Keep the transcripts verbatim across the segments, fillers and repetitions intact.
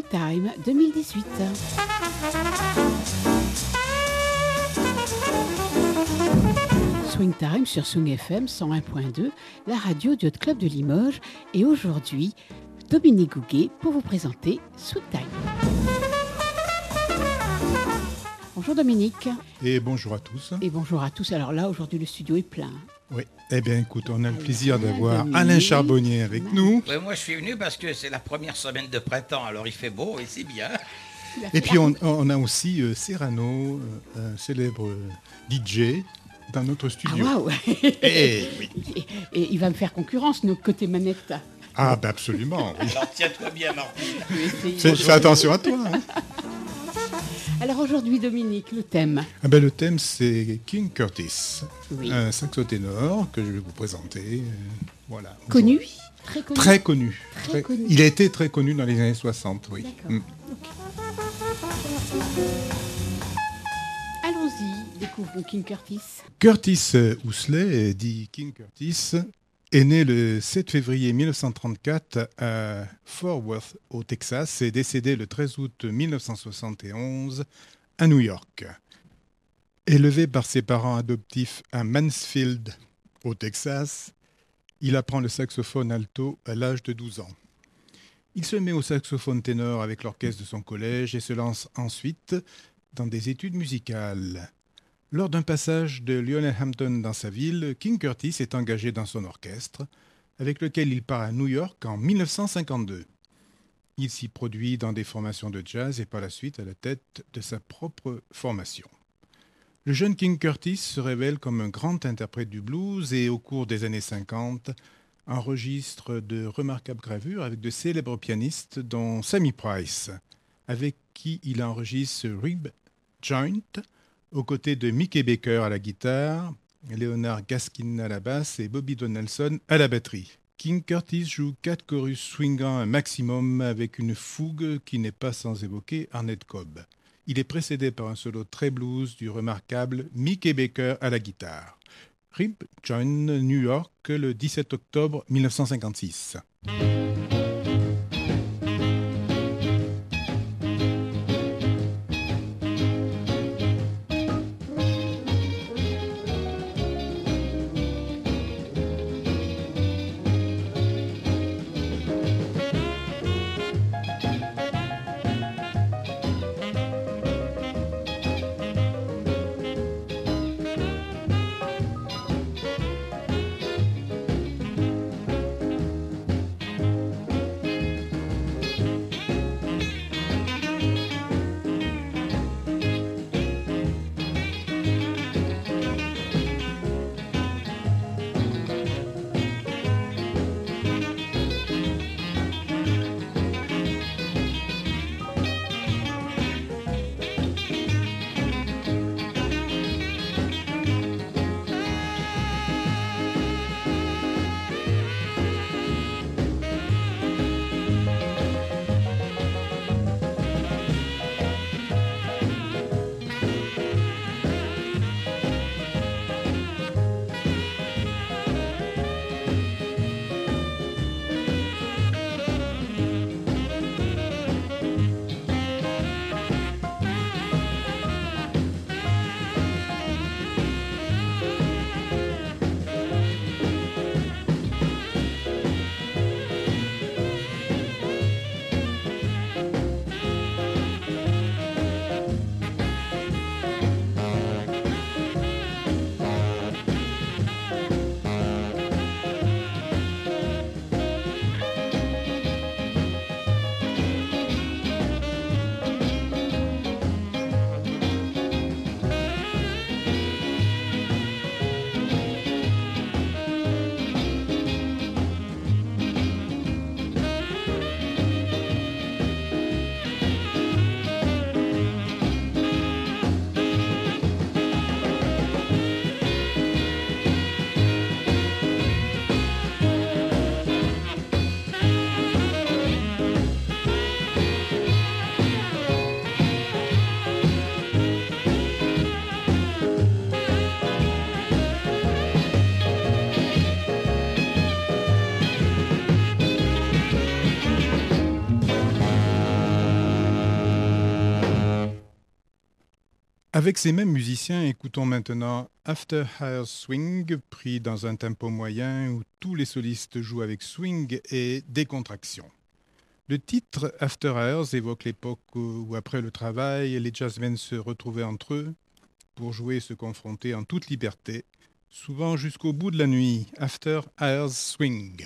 Time deux mille dix-huit. Swing Time sur Swing F M cent un point deux, la radio du Hot Club de Limoges. Et aujourd'hui, Dominique Gouguet pour vous présenter Swing Time. Bonjour Dominique. Et bonjour à tous. Et bonjour à tous. Alors là, aujourd'hui, le studio est plein. Oui. Eh bien, écoute, on a le plaisir Alain d'avoir Dominique. Alain Charbonnier avec Alain. nous. Ouais, moi, je suis venu parce que c'est la première semaine de printemps, alors il fait beau et c'est bien. Et puis, on, on a aussi euh, Serrano, euh, un célèbre euh, D J, dans notre Ah studio. waouh. Eh oui. Et, et il va me faire concurrence, nos côté manette. Ah, ben absolument. Oui. Alors tiens-toi bien, Martine. Je vais essayer. Fais, fais attention à toi. Hein. Alors aujourd'hui, Dominique, le thème. Ah ben, le thème, c'est King Curtis, Oui. un saxo-ténor que je vais vous présenter. euh, voilà. Connu. Très connu. Très connu. Très connu. Il a été très connu dans les années soixante, oui. D'accord. Mm. Allons-y, découvrons King Curtis. Curtis Ousley, dit King Curtis, est né le sept février mille neuf cent trente-quatre à Fort Worth, au Texas, et décédé le treize août mille neuf cent soixante et onze à New York. Élevé par ses parents adoptifs à Mansfield, au Texas, il apprend le saxophone alto à l'âge de douze ans. Il se met au saxophone ténor avec l'orchestre de son collège et se lance ensuite dans des études musicales. Lors d'un passage de Lionel Hampton dans sa ville, King Curtis est engagé dans son orchestre, avec lequel il part à New York en mille neuf cent cinquante-deux. Il s'y produit dans des formations de jazz et par la suite à la tête de sa propre formation. Le jeune King Curtis se révèle comme un grand interprète du blues et au cours des années cinquante, enregistre de remarquables gravures avec de célèbres pianistes dont Sammy Price, avec qui il enregistre Rib Joint, aux côtés de Mickey Baker à la guitare, Leonard Gaskin à la basse et Bobby Donaldson à la batterie. King Curtis joue quatre chorus swingant un maximum avec une fougue qui n'est pas sans évoquer Arnett Cobb. Il est précédé par un solo très blues du remarquable Mickey Baker à la guitare. Rib Joint, New York, le dix-sept octobre mille neuf cent cinquante-six. Avec ces mêmes musiciens, écoutons maintenant After Hours Swing, pris dans un tempo moyen où tous les solistes jouent avec swing et décontraction. Le titre After Hours évoque l'époque où, après le travail, les jazzmen se retrouvaient entre eux pour jouer et se confronter en toute liberté, souvent jusqu'au bout de la nuit. After Hours Swing.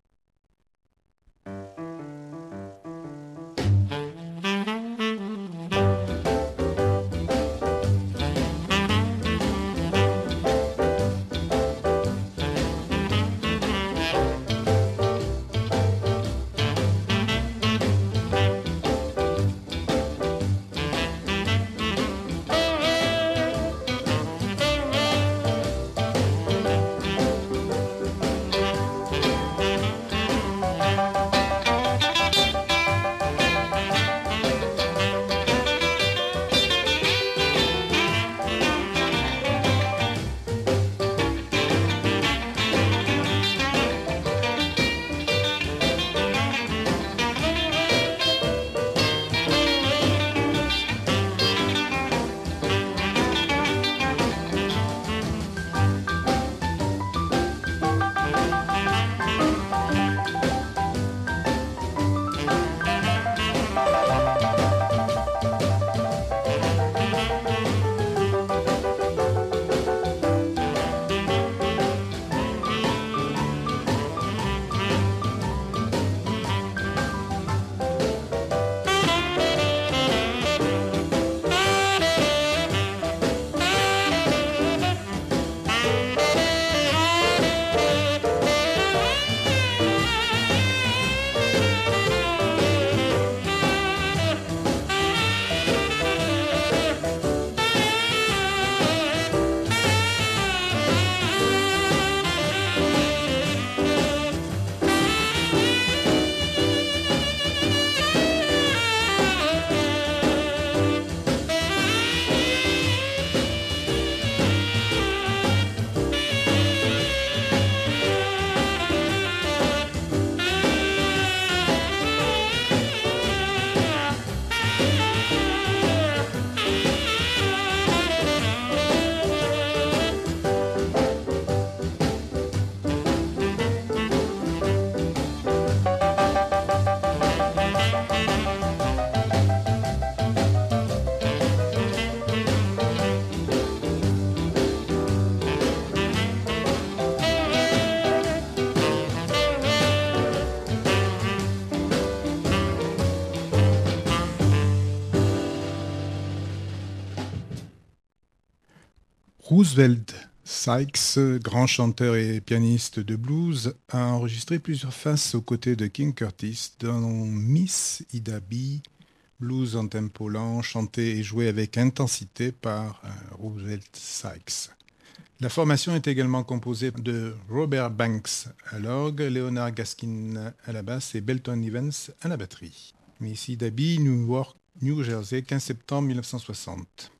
Roosevelt Sykes, grand chanteur et pianiste de blues, a enregistré plusieurs faces aux côtés de King Curtis, dont Miss Ida B, blues en tempo lent, chanté et joué avec intensité par Roosevelt Sykes. La formation est également composée de Robert Banks à l'orgue, Leonard Gaskin à la basse et Belton Evans à la batterie. Miss Ida B, New York, New Jersey, quinze septembre mille neuf cent soixante.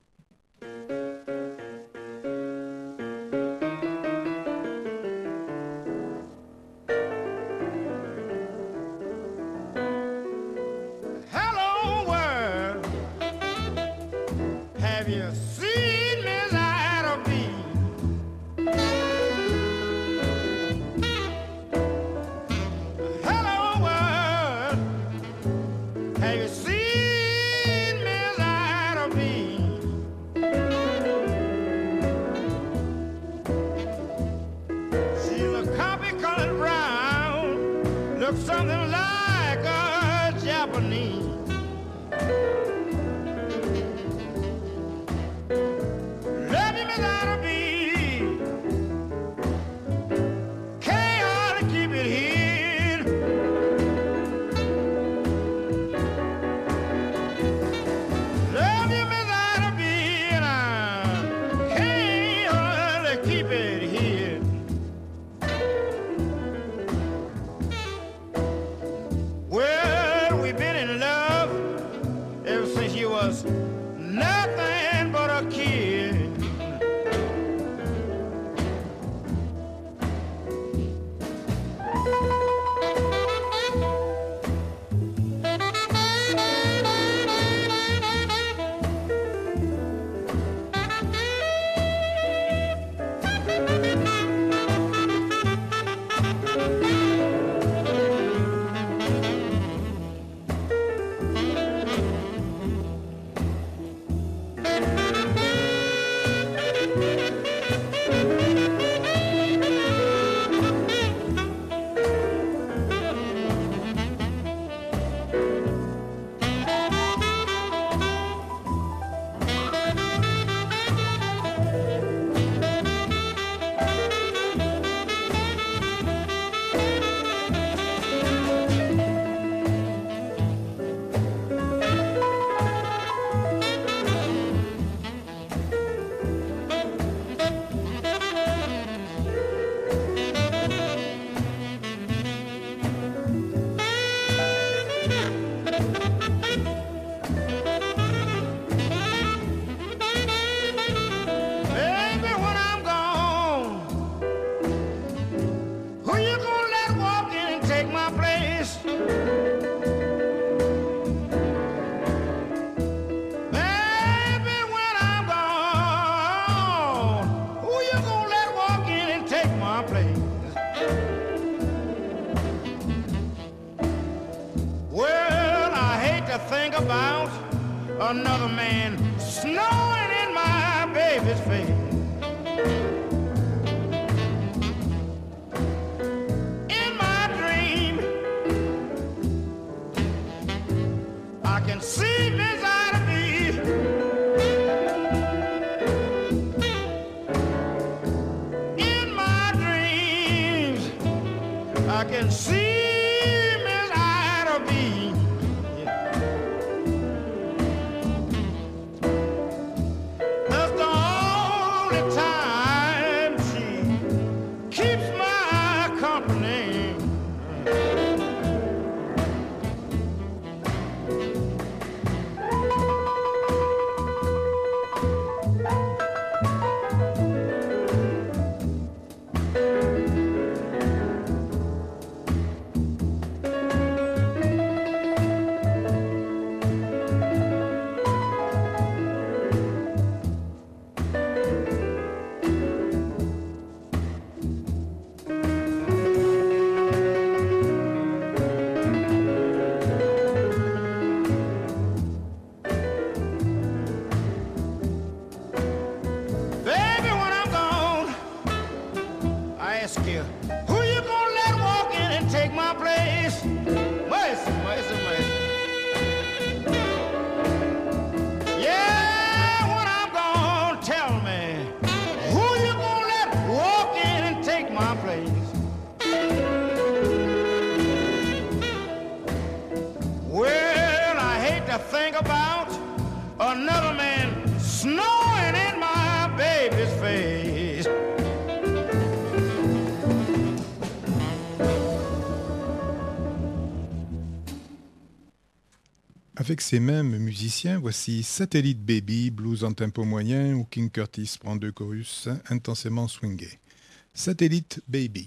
Well, we've been in love ever take my place? Baby, when I'm gone, who you gonna let walk in and take my place? Well, I hate to think about another man snowing in my baby's face. In my dream, I can see Miss Ida B. In my dreams, I can see Miss Ida B. That's the only time she keeps my company. Baby, when I'm gone, I ask you, who you gonna let walk in and take my place? Mercy, mercy, mercy. Yeah, when I'm gone, tell me, who you gonna let walk in and take my place? Well, I hate to think about another man snowing in my baby's face. Avec ces mêmes musiciens, voici Satellite Baby, blues en tempo moyen, où King Curtis prend deux chorus intensément swingés. Satellite Baby.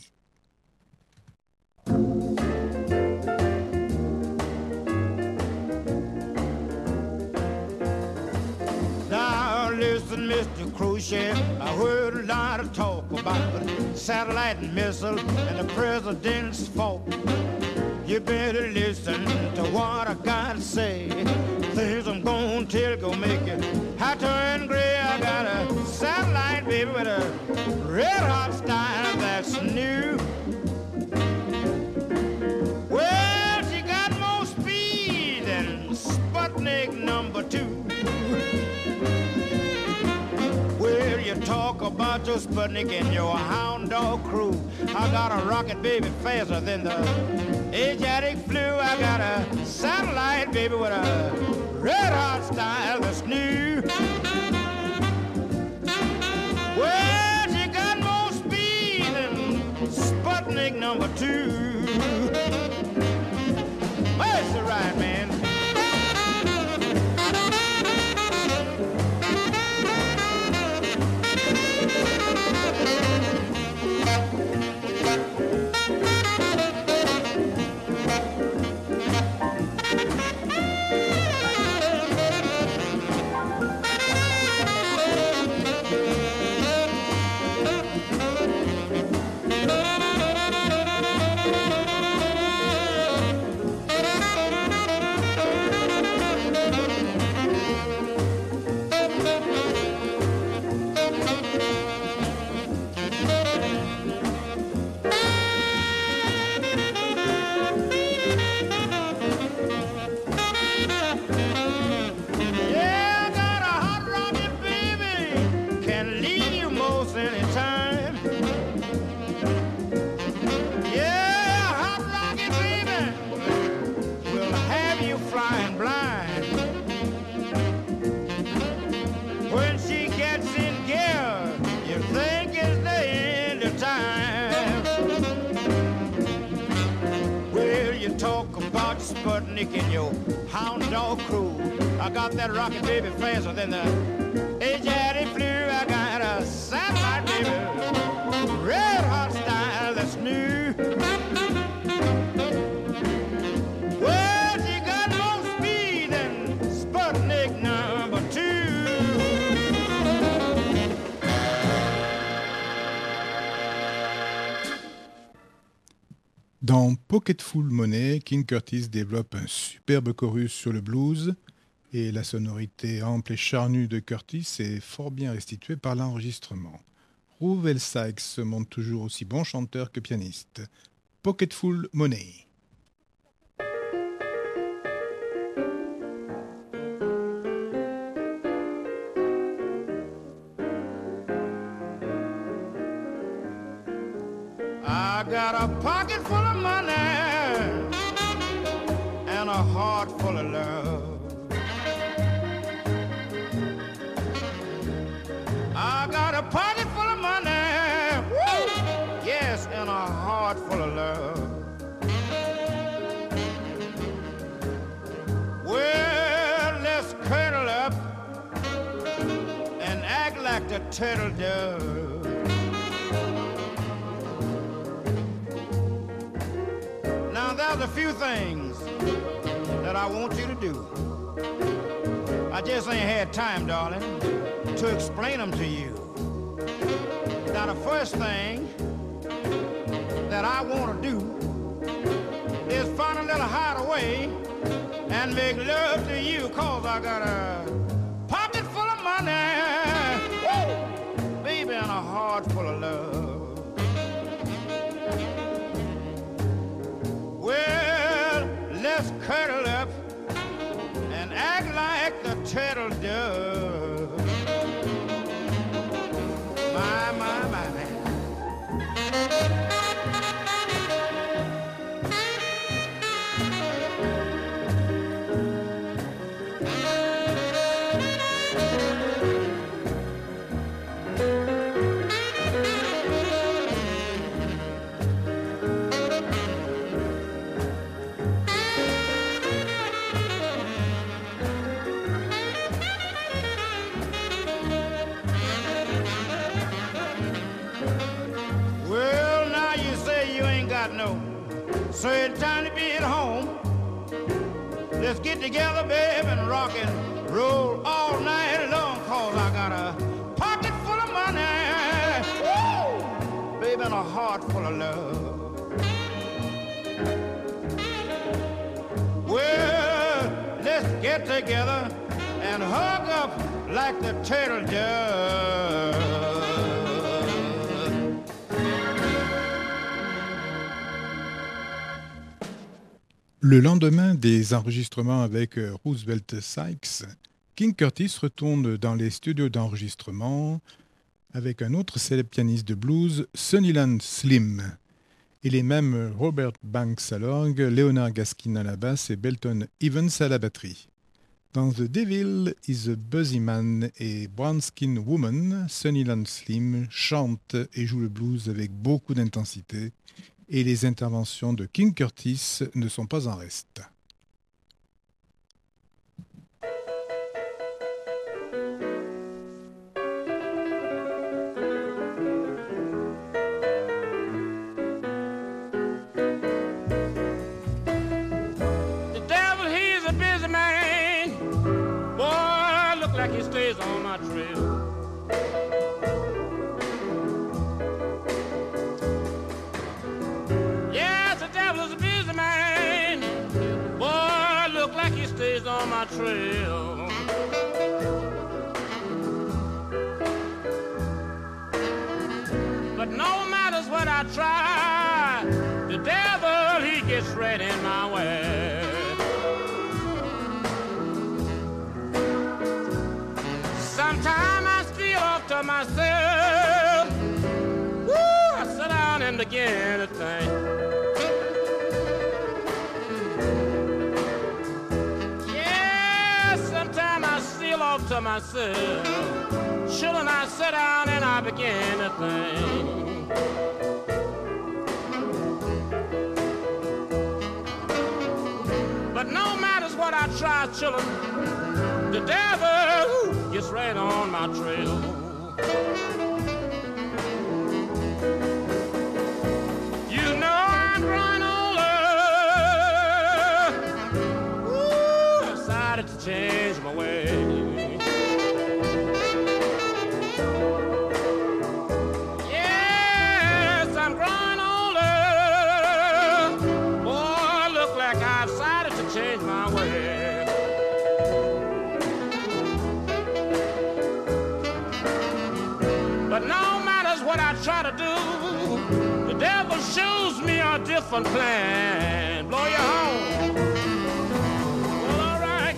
Now listen, Mister Khrushchev, I heard a lot of talk about satellite and missile and the president's fault. You better listen to what I gotta say. Things I'm gonna tell gonna make you hotter and gray. I got a satellite, baby, with a red hot style that's new. Well, she got more speed than Sputnik number two. Well, you talk about your Sputnik and your hound dog crew. I got a rocket, baby, faster than the Asiatic flu. I got a satellite, baby, with a red hot style that's new. Well, she got more speed than Sputnik number two. That's right, man. Sputnik and your hound dog crew. I got that rocket baby faster than the Asiatic flu. I got a satellite baby, red hot style that's new. Dans Pocketful Money, King Curtis développe un superbe chorus sur le blues et la sonorité ample et charnue de Curtis est fort bien restituée par l'enregistrement. Reuel Sykes se montre toujours aussi bon chanteur que pianiste. Pocketful Money. I got a pocket full of money and a heart full of love. I got a pocket full of money, woo, yes, and a heart full of love. Well, let's cuddle up and act like the turtle does. There's a few things that I want you to do. I just ain't had time, darling, to explain them to you. Now, the first thing that I want to do is find a little hideaway and make love to you, cause I got a pocket full of money, woo, baby, and a heart full of love. Well, let's cuddle up and act like the turtle does. My, my, my. No, so it's time to be at home. Let's get together, babe, and rock and roll all night long, cause I got a pocket full of money, woo, babe, and a heart full of love. Well, let's get together and hug up like the turtle does. Le lendemain des enregistrements avec Reuel Sykes, King Curtis retourne dans les studios d'enregistrement avec un autre célèbre pianiste de blues, Sunnyland Slim, et les mêmes Robert Banks à l'orgue, Leonard Gaskin à la basse et Belton Evans à la batterie. Dans The Devil is a Buzzy Man et Brown Skin Woman, Sunnyland Slim chante et joue le blues avec beaucoup d'intensité, et les interventions de King Curtis ne sont pas en reste. The devil, he's a busy man. Boy, look like he stays on my trail. On my trail, but no matters what I try, the devil, he gets right in my way. Sometimes I feel off to myself, woo, I sit down and begin to think. Off to myself, chillin', I sit down and I begin to think. But no matters what I try, chillin', the devil gets right on my trail. You know I'm growing older. Ooh, I decided to change my way. Yes, I'm growing older. I decided to change my way. But no matters what I try to do, the devil shows me a different plan. Blow your horn. Well, all right.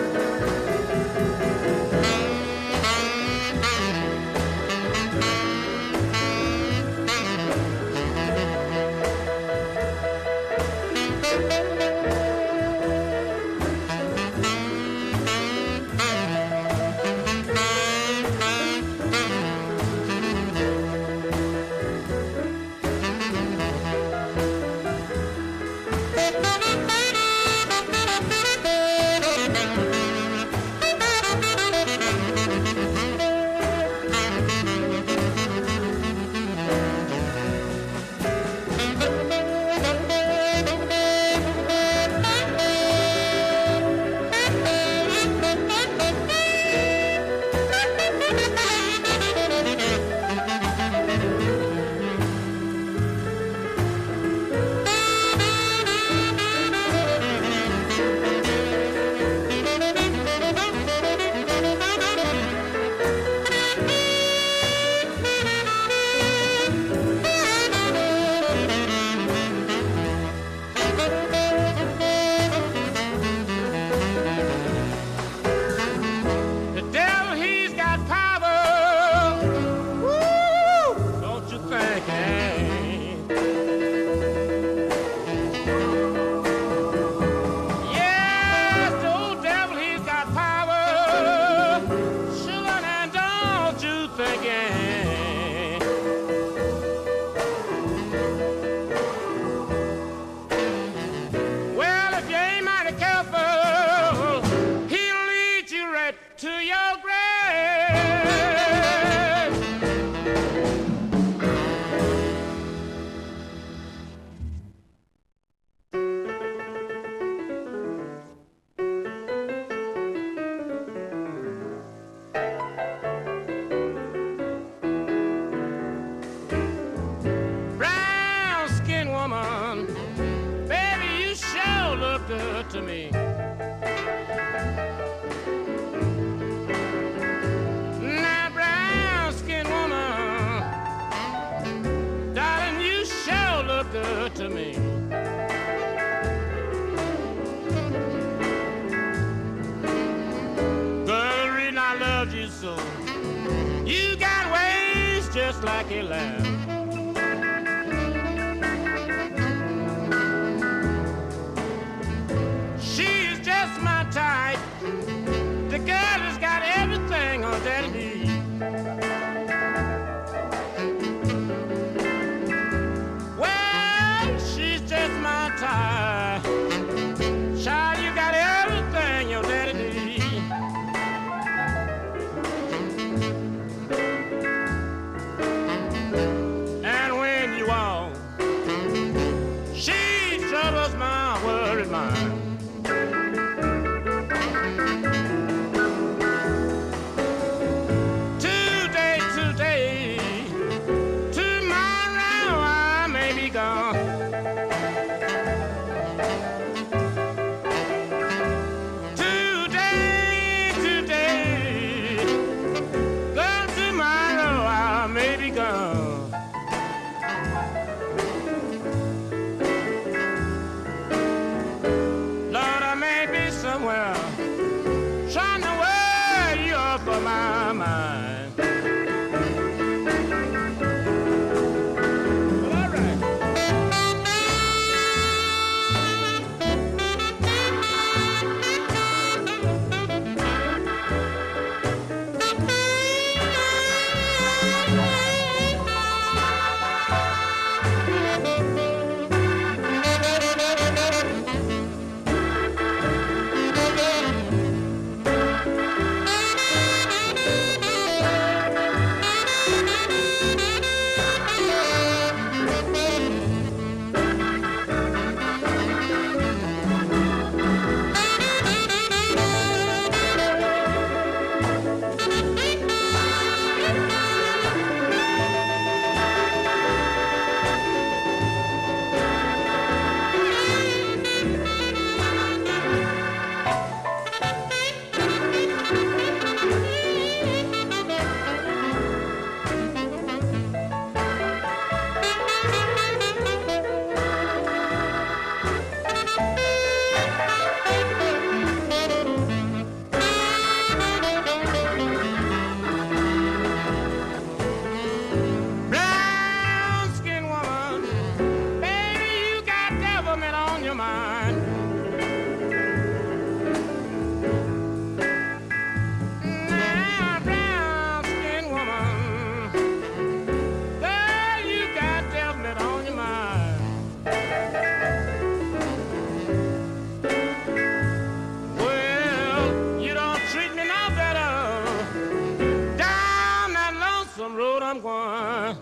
To me. Now, brown skinned woman, darling, you sure look good to me. Girl, the reason I loved you so, you got ways just like a lamb. Type. The girl has got everything on that need. Well, she's just my type. Child, you got everything your daddy need. And when you walk, she troubles my worried mind. Trying to wear you off of my mind. Well, all right. wine. Now, brown-skinned woman, girl, you got definite on your mind. Well, you don't treat me no better. Down that lonesome road I'm going.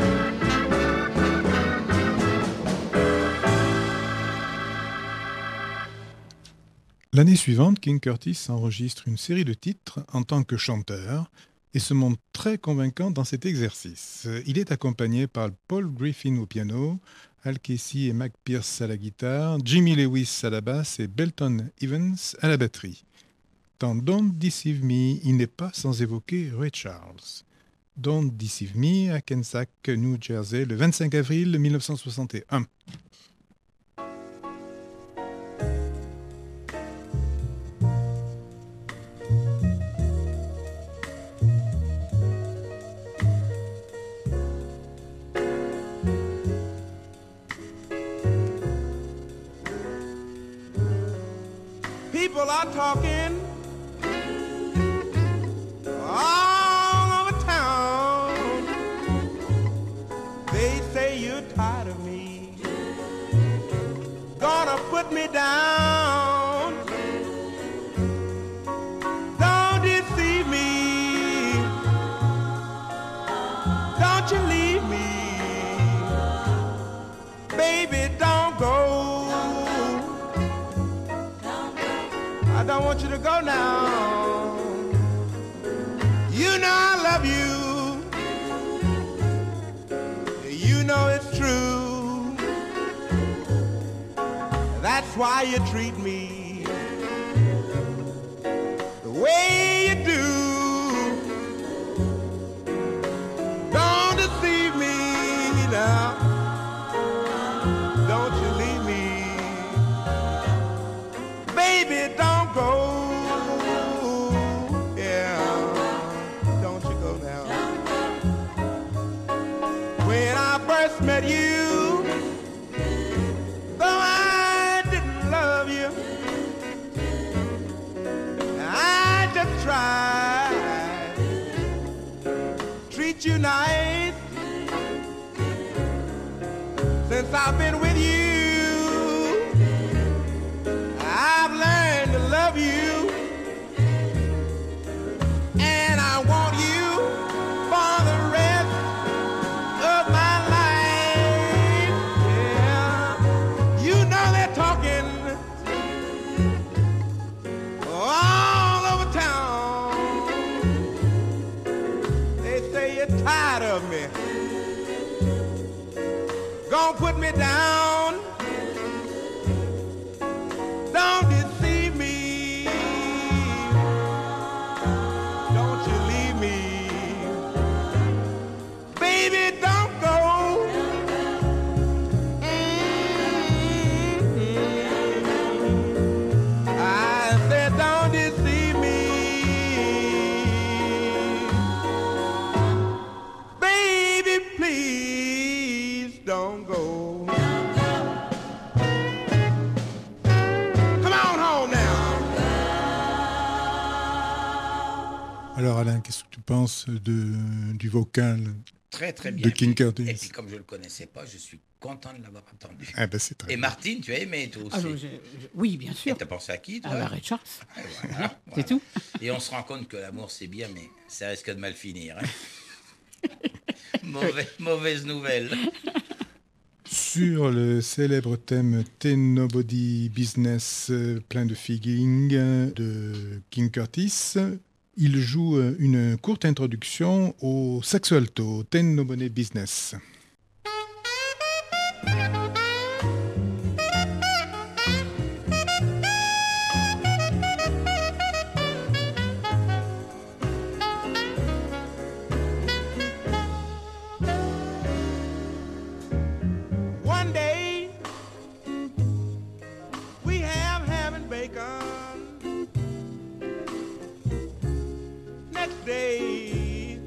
L'année suivante, King Curtis enregistre une série de titres en tant que chanteur et se montre très convaincant dans cet exercice. Il est accompagné par Paul Griffin au piano, Al Casey et Mac Pierce à la guitare, Jimmy Lewis à la basse et Belton Evans à la batterie. Dans Don't Deceive Me, il n'est pas sans évoquer Ray Charles. Don't Deceive Me à Hackensack, New Jersey, le vingt-cinq avril mille neuf cent soixante et un. People are talking all over town. They say you're tired of me, gonna put me down. Don't deceive me, don't you leave me, baby, don't go. I don't want you to go now. You know I love you. You know it's true. That's why you treat me the way you do. Don't deceive me now. Don't you leave me, baby, don't go. Yeah, don't you go now. When I first met you, though I didn't love you, I just tried to treat you nice. Since I've been with you, I've learned to love you, and I want you for the rest of my life. Yeah, you know they're talking all over town. They say you're tired of me, gonna put me down. Don't deceive me, don't you leave me, baby, don't go. Mm-hmm. I said don't deceive me, baby, please don't go. Alors Alain, qu'est-ce que tu penses de, du vocal Très très bien. de King Curtis? Et puis comme je ne le connaissais pas, je suis content de l'avoir entendu. Ah ben, c'est très Et bien. Martine, tu as aimé toi aussi? Ah, je- je- oui, bien Et sûr. t'as pensé à qui toi? Ah, bah, Ray Charles. Et voilà, C'est voilà. tout. Et on se rend compte que l'amour c'est bien, mais ça risque de mal finir. Hein. Mauvais, mauvaise nouvelle. Sur le célèbre thème Ten Nobody Business, euh, plein de feeling euh, de King Curtis, il joue euh, une courte introduction au saxo alto, Ten Nobody Business. One day we have ham and bacon. Next day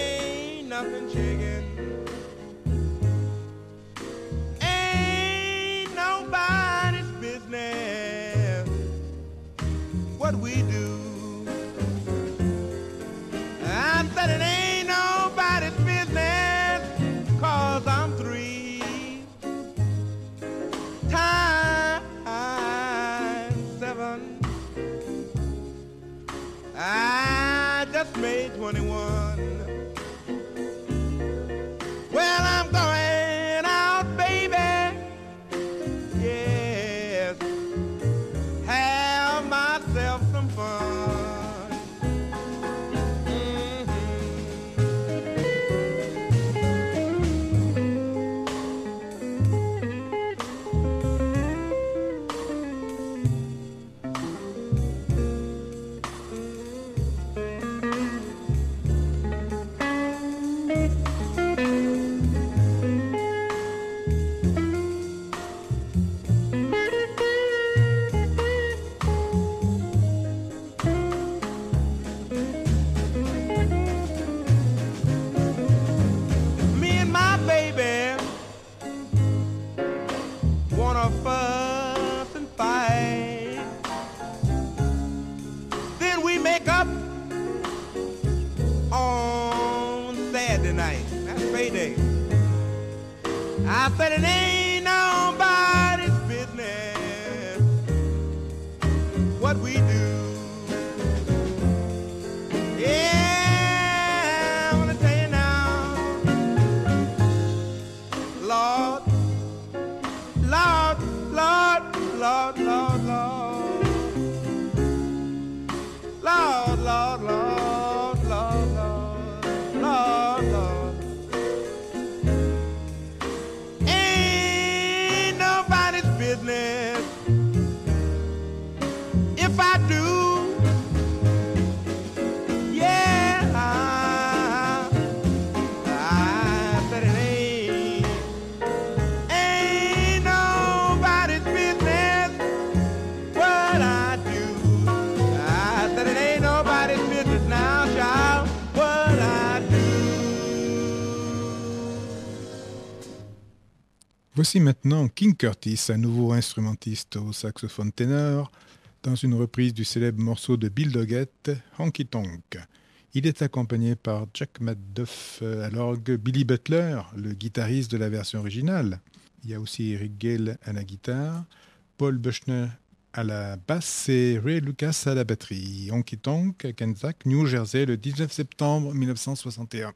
ain't nothing chicken. Ain't what we do. I said it ain't nobody's business, 'cause I'm three times seven. I just made twenty-one. Well, I'm going out, baby. Yes, have myself some fun. Mm-hmm. Me and my baby wanna fuss and fight. Then we make up on Saturday night. That's payday. I said it ain't nobody's business what we do. Yeah, I wanna tell you now, Lord, Lord, Lord, Lord, Lord, Lord, Lord, Lord, Lord, Lord, Lord, Lord, Lord. Ain't nobody's business if I do. Yeah, I, I said it ain't, ain't nobody's business what I do. I said it ain't nobody's business now, child, what I do. Voici maintenant King Curtis, un nouveau instrumentiste au saxophone ténor, dans une reprise du célèbre morceau de Bill Doggett, Honky Tonk. Il est accompagné par Jack Macduff à l'orgue, Billy Butler, le guitariste de la version originale. Il y a aussi Eric Gale à la guitare, Paul Buchner à la basse et Ray Lucas à la batterie. Honky Tonk à Kansack, New Jersey, le dix-neuf septembre mille neuf cent soixante et un.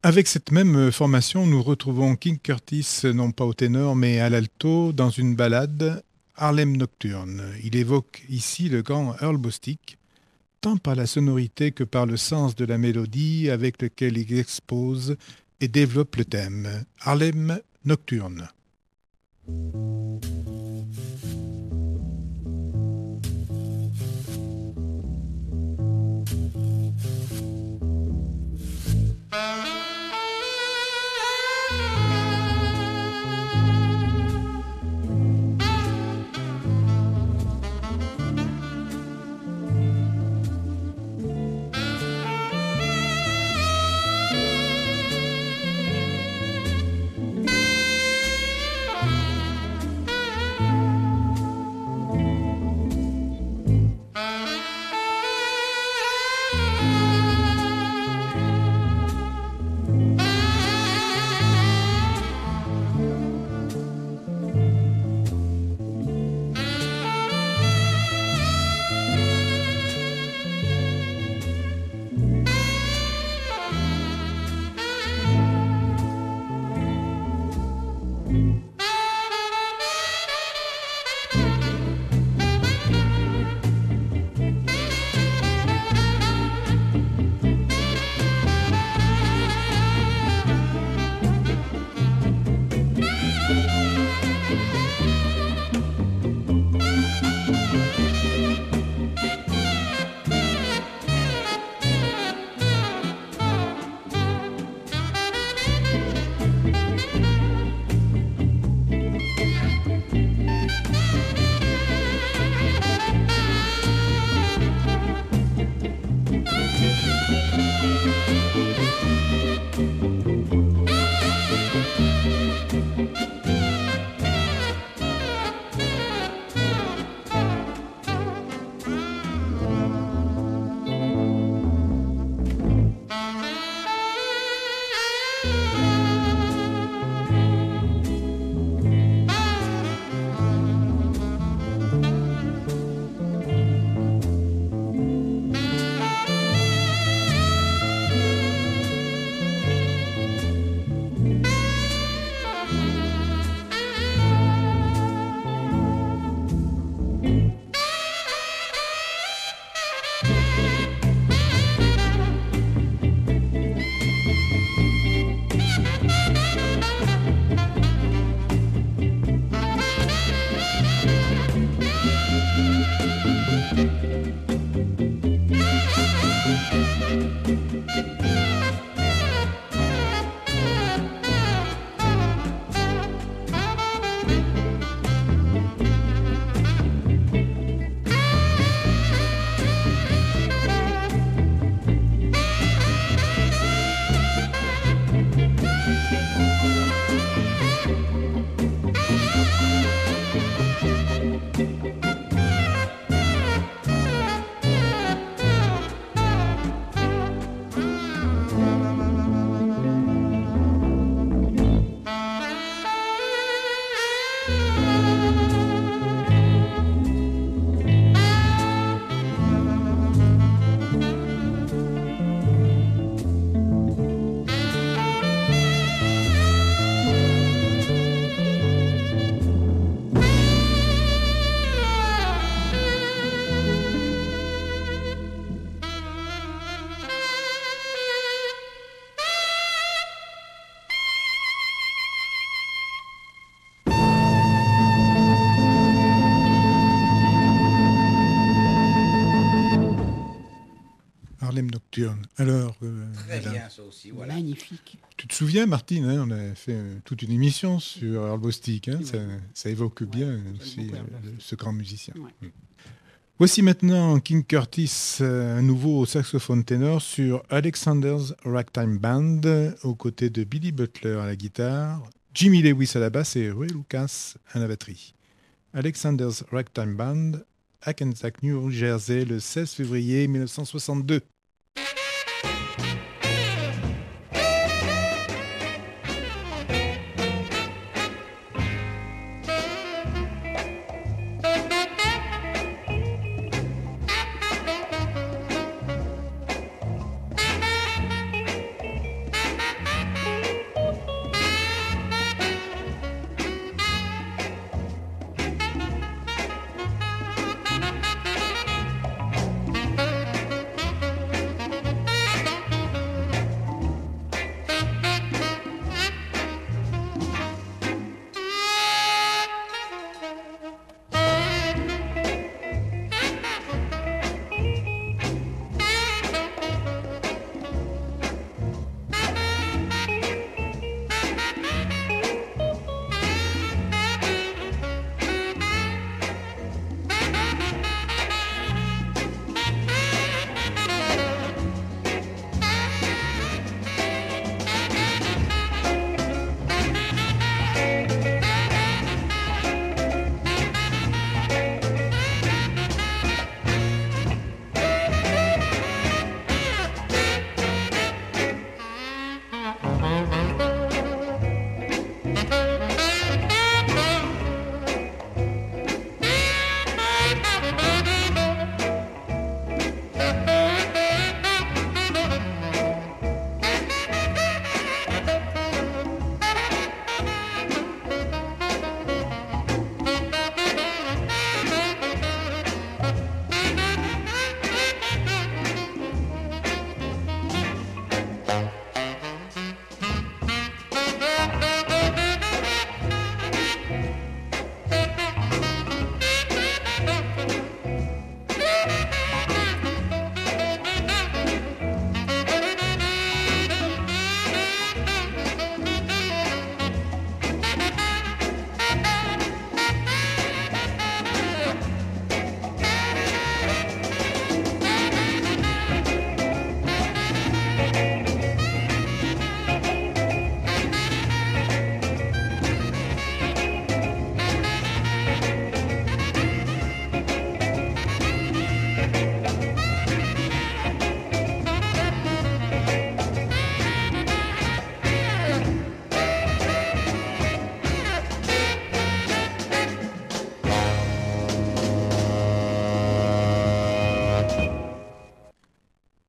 Avec cette même formation, nous retrouvons King Curtis, non pas au ténor, mais à l'alto, dans une ballade, Harlem Nocturne. Il évoque ici le grand Earl Bostic, tant par la sonorité que par le sens de la mélodie avec lequel il expose et développe le thème. Harlem Nocturne. Nocturne. Alors, euh, très bien, ça aussi, voilà. Magnifique. Tu te souviens, Martine, hein, on a fait euh, toute une émission sur Earl Bostic. Hein, ça, ça évoque ouais, bien aussi euh, ce grand musicien. Ouais. Mm. Voici maintenant King Curtis, euh, à nouveau au saxophone ténor sur Alexander's Ragtime Band, aux côtés de Billy Butler à la guitare, Jimmy Lewis à la basse et Ray Lucas à la batterie. Alexander's Ragtime Band, Hackensack, New Jersey, le seize février mille neuf cent soixante-deux.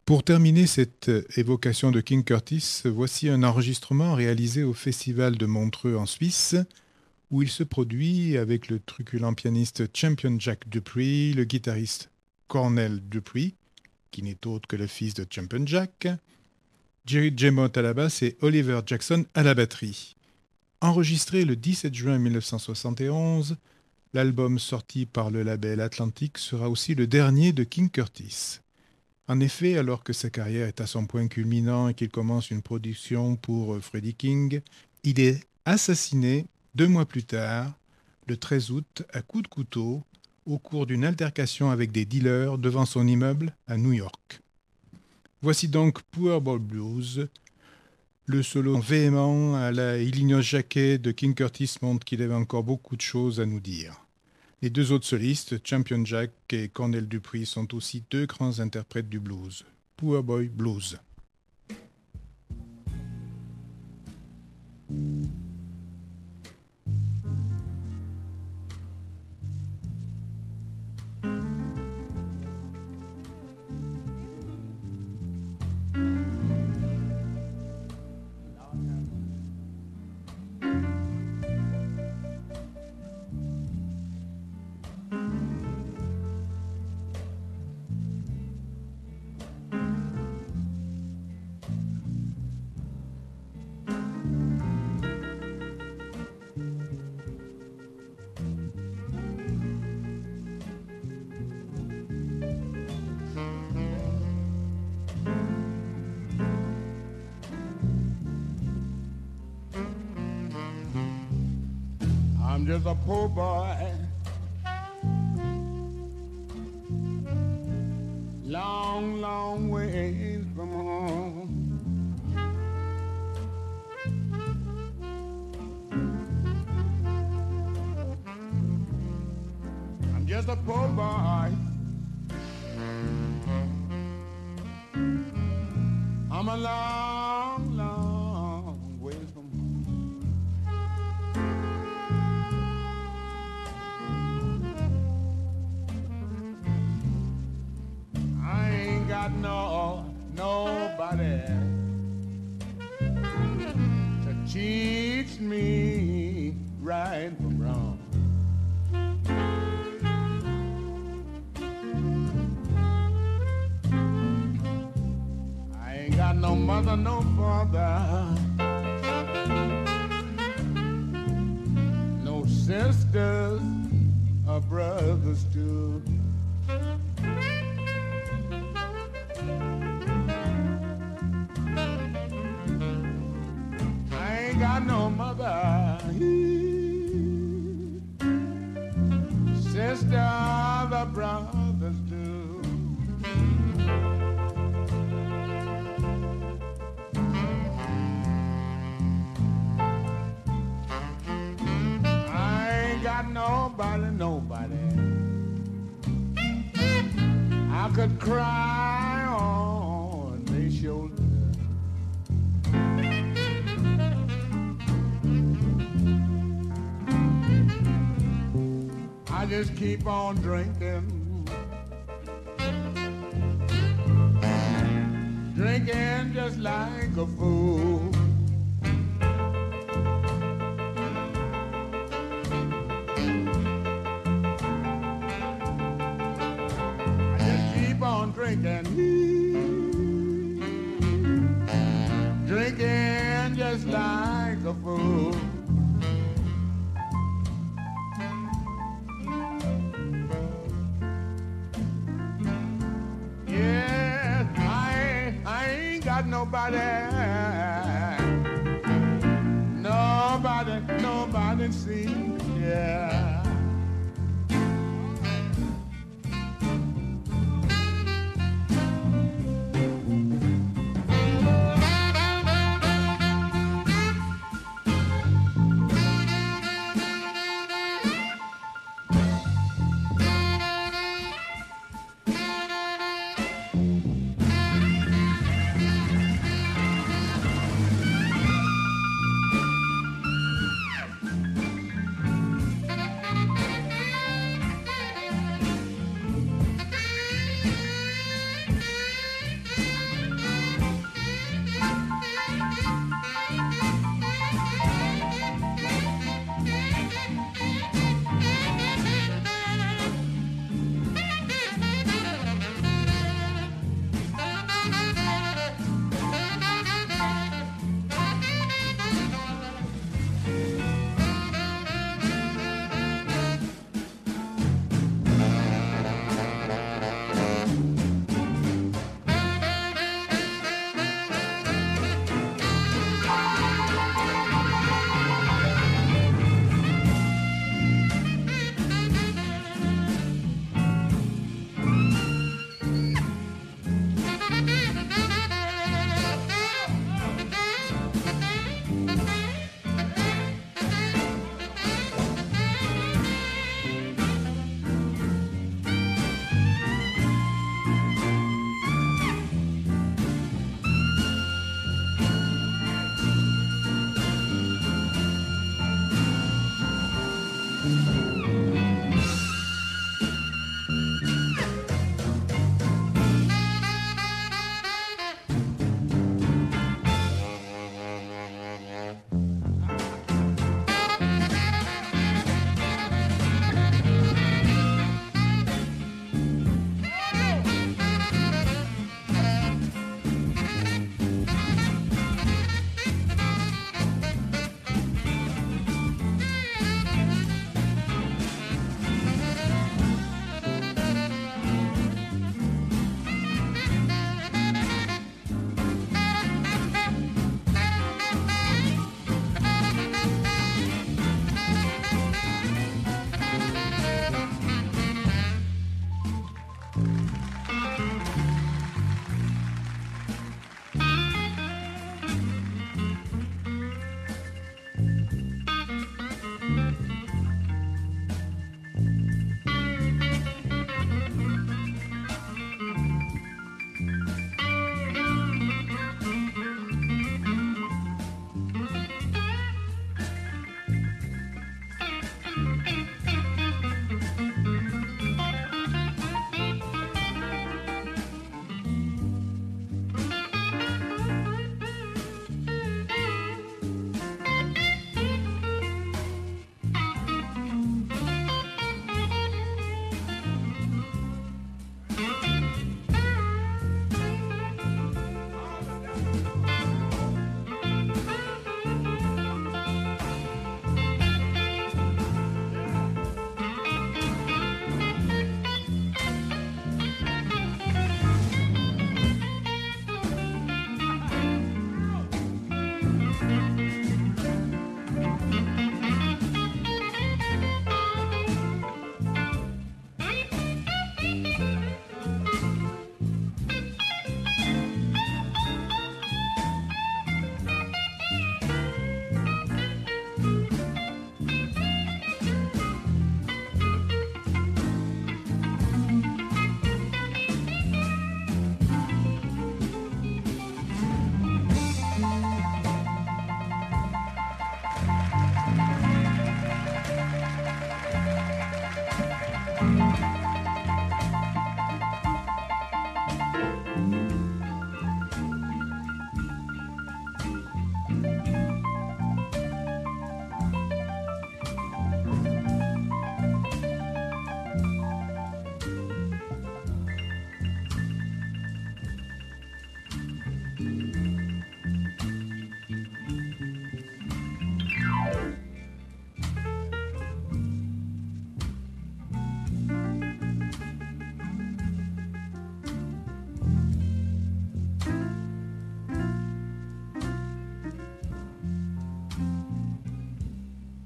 Pour terminer cette évocation de King Curtis, voici un enregistrement réalisé au Festival de Montreux en Suisse, où il se produit avec le truculent pianiste Champion Jack Dupree, le guitariste Cornell Dupree, qui n'est autre que le fils de Champion Jack, Jerry Jemot à la basse et Oliver Jackson à la batterie. Enregistré le dix-sept juin mille neuf cent soixante et onze, l'album sorti par le label Atlantic sera aussi le dernier de King Curtis. En effet, alors que sa carrière est à son point culminant et qu'il commence une production pour Freddie King, il est assassiné deux mois plus tard, le treize août, à coups de couteau, au cours d'une altercation avec des dealers devant son immeuble à New York. Voici donc Powerball Blues. Le solo véhément à la Illinois Jacquet de King Curtis montre qu'il avait encore beaucoup de choses à nous dire. Les deux autres solistes, Champion Jack et Cornell Dupree, sont aussi deux grands interprètes du blues. Powerboy Blues. I'm just a poor boy, long, long ways from home. I'm just a poor boy. I'm a long, long ways from home. I ain't got no nobody to teach me right from wrong. Got no mother, no father, no sisters or brothers too. I ain't got no mother, sisters or brothers too. Nobody, nobody I could cry on their shoulder. I just keep on drinking, drinking just like a fool. Drinking, drinking just like a fool. Yeah, I, I ain't got nobody, nobody, nobody see, yeah.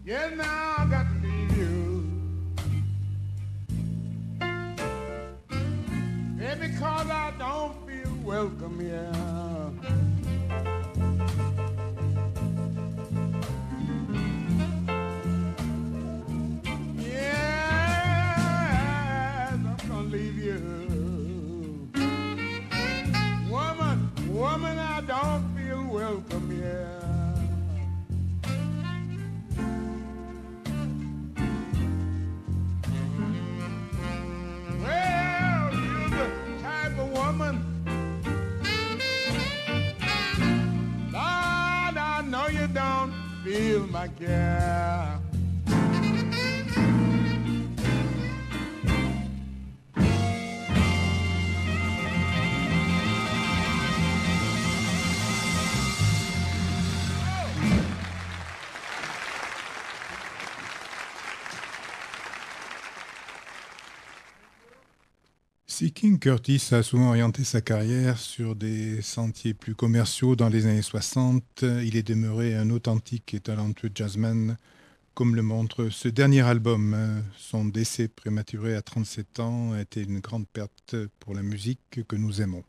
Yeah, now I got to leave you. Yeah, because I don't feel welcome here. Yeah, I'm gonna leave you. Woman, woman, I don't feel welcome here. Woman, Lord, I know you don't feel my care. Si King Curtis a souvent orienté sa carrière sur des sentiers plus commerciaux dans les années soixante, il est demeuré un authentique et talentueux jazzman, comme le montre ce dernier album. Son décès prématuré à trente-sept ans a été une grande perte pour la musique que nous aimons.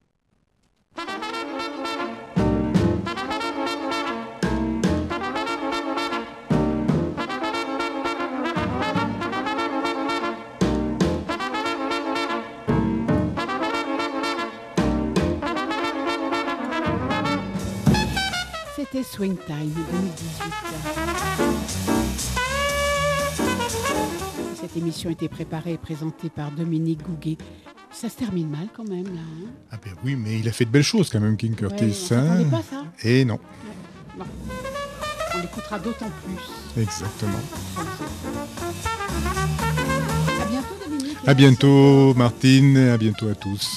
C'était Swing Time deux mille dix-huit. Cette émission était préparée et présentée par Dominique Gouguet. Ça se termine mal quand même là. Hein, ah ben oui, mais il a fait de belles choses quand même, King Curtis. Ouais, on s'attendait pas à ça. Et non. Ouais, non. On l'écoutera d'autant plus. Exactement. À bientôt Dominique. À bientôt Martine, et à bientôt à tous.